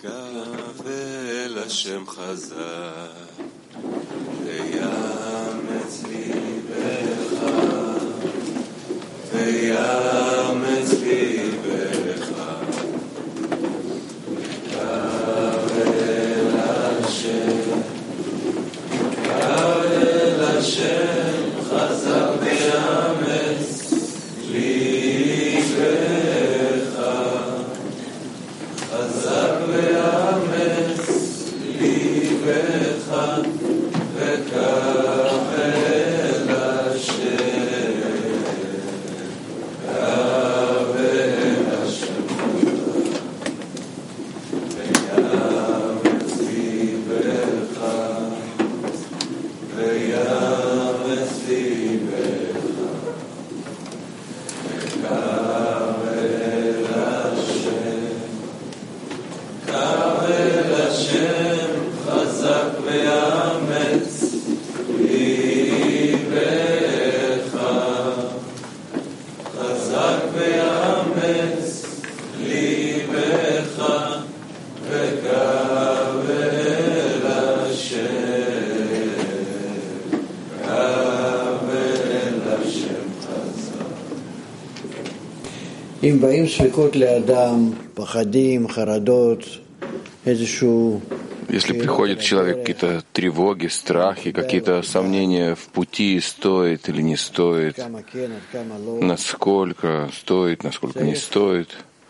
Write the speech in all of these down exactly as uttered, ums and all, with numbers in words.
Если приходит человек какие-то тревоги, страхи, какие-то сомнения в пути, стоит или не стоит, насколько стоит, насколько не стоит,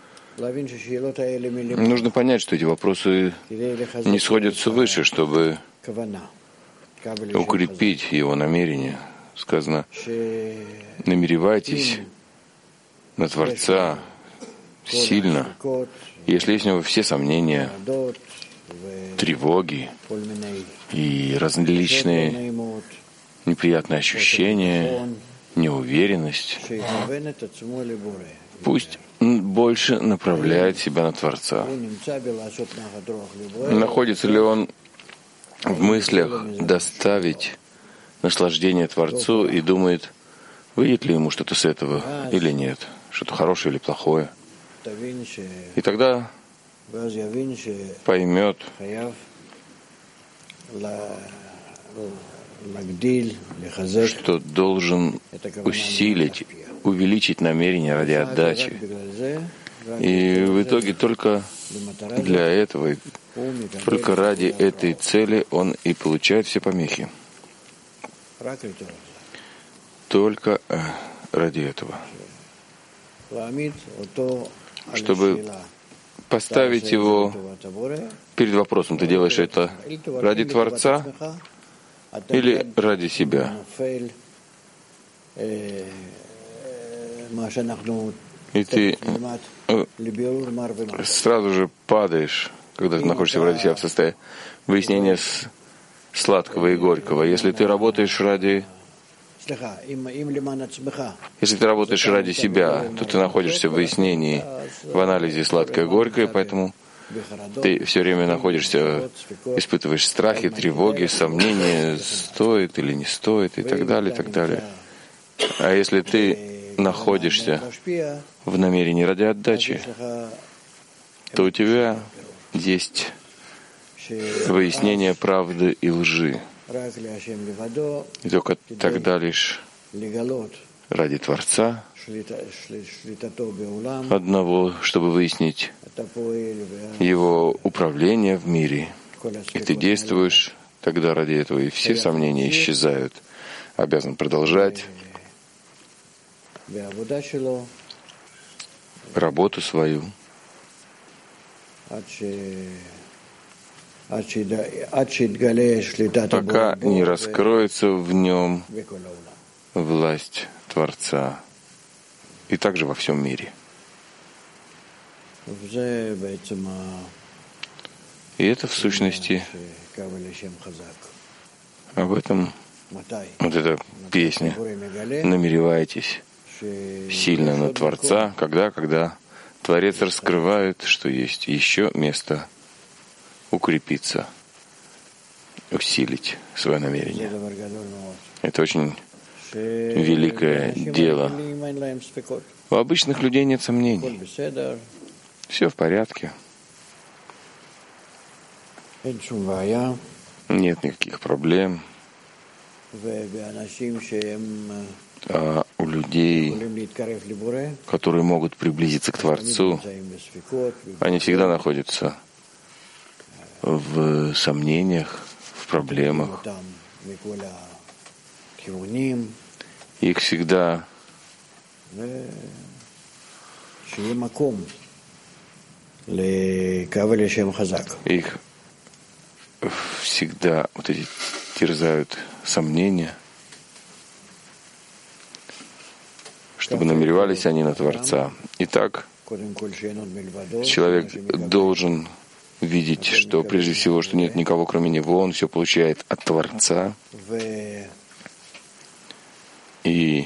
нужно понять, что эти вопросы не сходятся выше, чтобы укрепить его намерение. Сказано, намеревайтесь на Творца сильно, если есть у него все сомнения, тревоги и различные неприятные ощущения, неуверенность, пусть больше направляет себя на Творца. Находится ли он в мыслях доставить наслаждение Творцу и думает, выйдет ли ему что-то с этого или нет, что-то хорошее или плохое. И тогда поймет, что должен усилить, увеличить намерение ради отдачи. И в итоге только для этого, только ради этой цели он и получает все помехи. Только ради этого. Чтобы поставить его перед вопросом, ты делаешь это ради Творца или ради себя? И ты сразу же падаешь, когда ты находишься ради себя в состоянии выяснения сладкого и горького. Если ты работаешь ради Если ты работаешь ради себя, то ты находишься в выяснении, в анализе сладкое и горькое, поэтому ты все время находишься, испытываешь страхи, тревоги, сомнения, стоит или не стоит, и так далее, и так далее. А если ты находишься в намерении ради отдачи, то у тебя есть выяснение правды и лжи. И только тогда лишь ради Творца одного, чтобы выяснить его управление в мире. И ты действуешь тогда ради этого, и все сомнения исчезают. Обязан продолжать работу свою, пока не раскроется в нем власть Творца, и также во всем мире. И это в сущности об этом вот эта песня. Намеревайтесь сильно на Творца, когда, когда Творец раскрывает, что есть еще место укрепиться, усилить свое намерение. Это очень великое дело. У обычных людей нет сомнений. Все в порядке. нет никаких проблем. А у людей, которые могут приблизиться к Творцу, они всегда находятся в сомнениях, в проблемах. Их всегда их всегда вот эти терзают сомнения, чтобы намеревались они на Творца. Итак, человек должен видеть, что прежде всего, что нет никого кроме него, он все получает от Творца. И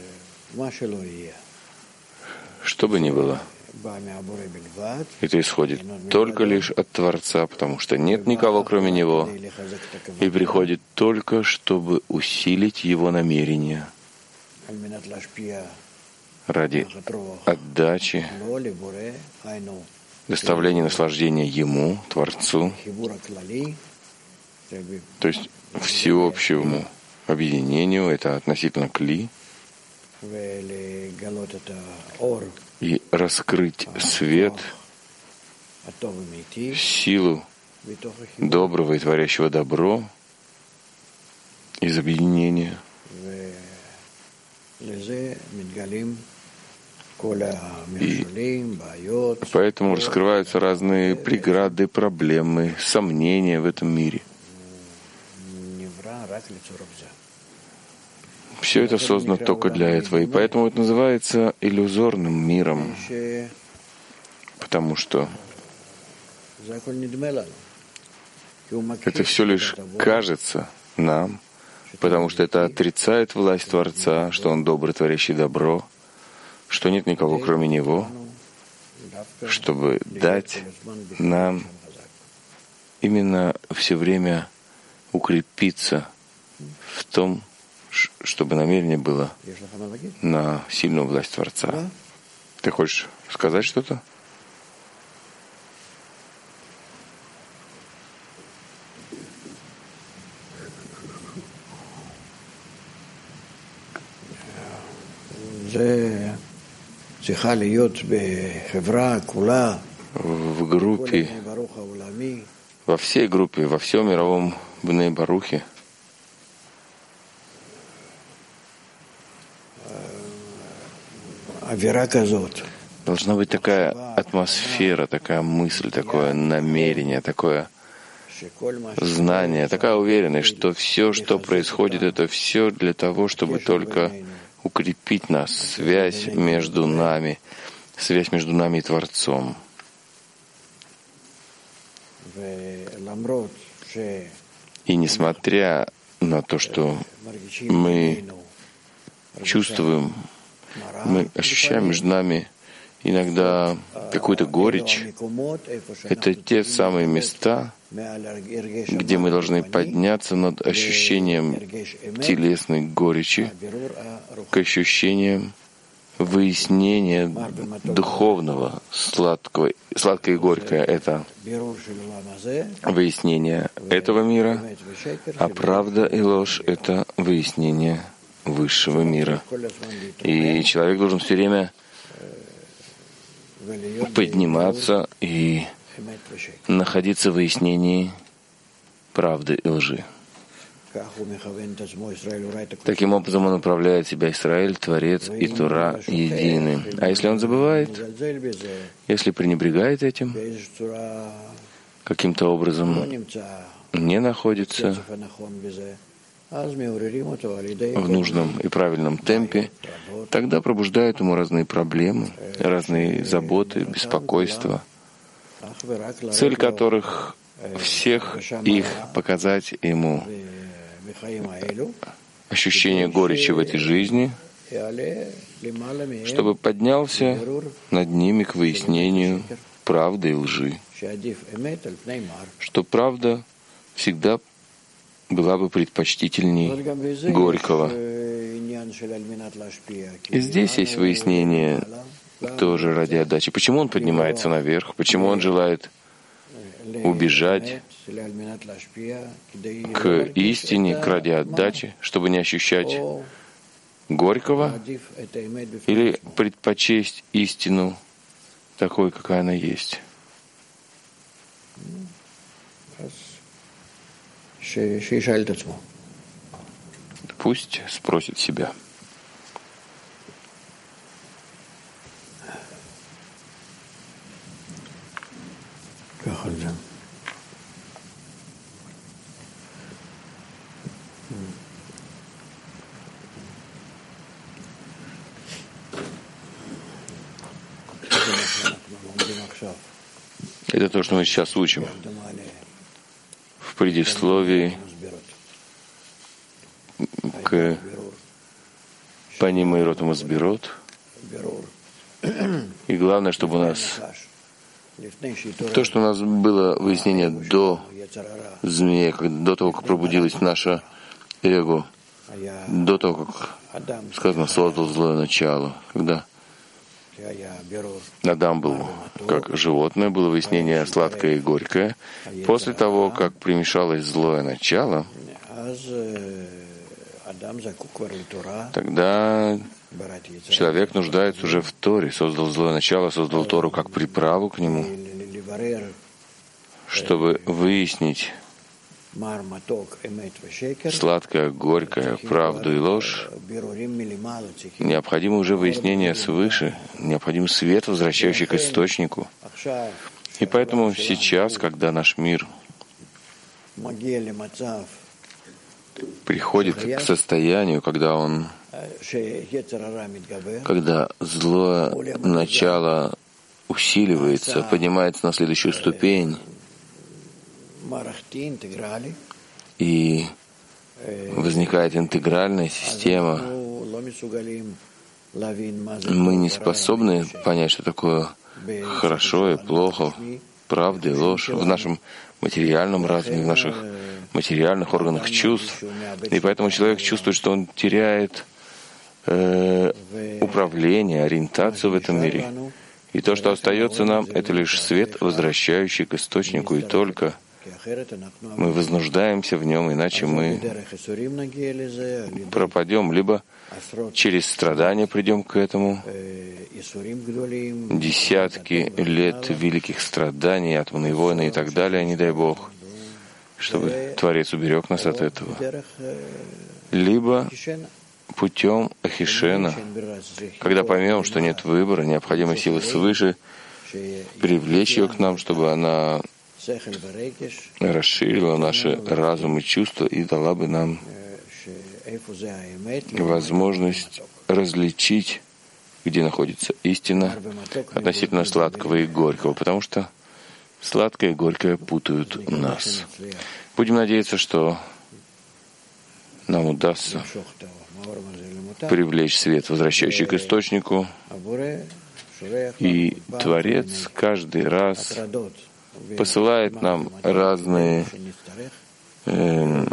что бы ни было, это исходит только лишь от Творца, потому что нет никого кроме него, и приходит только, чтобы усилить его намерения ради отдачи, доставления наслаждения ему, Творцу, то есть всеобщему объединению, это относительно кли, и раскрыть свет, силу доброго и творящего добро из объединения. И поэтому раскрываются разные преграды, проблемы, сомнения в этом мире. Все это создано только для этого, и поэтому это называется иллюзорным миром, потому что это все лишь кажется нам, потому что это отрицает власть Творца, что Он добрый, творящий добро, что нет никого кроме Него, чтобы дать нам именно все время укрепиться в том, чтобы намерение было на сильную власть Творца. Ты хочешь сказать что-то? В группе, во всей группе, во всем мировом Бней Барухе должна быть такая атмосфера, такая мысль, такое намерение, такое знание, такая уверенность, что все, что происходит, это все для того, чтобы только укрепить нас, связь между нами, связь между нами и Творцом. И несмотря на то, что мы чувствуем, мы ощущаем между нами иногда какую-то горечь, это те самые места, где мы должны подняться над ощущением телесной горечи к ощущениям выяснения духовного, сладкого, сладкое и горькое — это выяснение этого мира, а правда и ложь — это выяснение высшего мира. И человек должен все время подниматься и находиться в выяснении правды и лжи. Таким образом он управляет себя Израиль, Творец и Тора едины. А если он забывает, если пренебрегает этим, каким-то образом не находится в нужном и правильном темпе, тогда пробуждают ему разные проблемы, разные заботы, беспокойства, цель которых всех их показать ему ощущение горечи в этой жизни, чтобы поднялся над ними к выяснению правды и лжи, что правда всегда была бы предпочтительней горького. И здесь есть выяснение тоже ради отдачи. Почему он поднимается наверх? Почему он желает убежать к истине, к ради отдачи, чтобы не ощущать горького, или предпочесть истину такой, какая она есть? Пусть спросит себя. Это то, что мы сейчас учим в предисловии к Паним Меирот Масбирот. И главное, чтобы у нас то, что у нас было выяснение до змеи, до того, как пробудилось наше эго, до того, как, сказано, создал злое начало, когда Адам был как животное, было выяснение сладкое и горькое. После того, как примешалось злое начало, тогда человек нуждается уже в Торе, создал злое начало, создал Тору как приправу к нему, чтобы выяснить сладкое, горькое, правду и ложь. Необходимо уже выяснение свыше, необходим свет, возвращающий к источнику. И поэтому сейчас, когда наш мир приходит к состоянию, когда он, когда злое начало усиливается, поднимается на следующую ступень, и возникает интегральная система, мы не способны понять, что такое хорошо и плохо, правда и ложь в нашем материальном разуме, в наших материальных органах чувств. И поэтому человек чувствует, что он теряет э, управление, ориентацию в этом мире. И то, что остается нам, это лишь свет, возвращающий к источнику, и только мы вознуждаемся в нем, иначе мы пропадем, либо через страдания придем к этому, десятки лет великих страданий, атомные войны и так далее, не дай Бог, чтобы Творец уберег нас от этого. Либо путем Ахишена, когда поймем, что нет выбора, необходимой силы свыше, привлечь ее к нам, чтобы она расширила наши разум и чувства и дала бы нам возможность различить, где находится истина относительно сладкого и горького, потому что сладкое и горькое путают нас. Будем надеяться, что нам удастся привлечь свет, возвращающий к источнику, и Творец каждый раз посылает нам разные, э,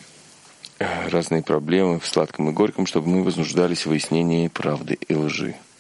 разные проблемы в сладком и горьком, чтобы мы вознуждались в выяснении правды и лжи.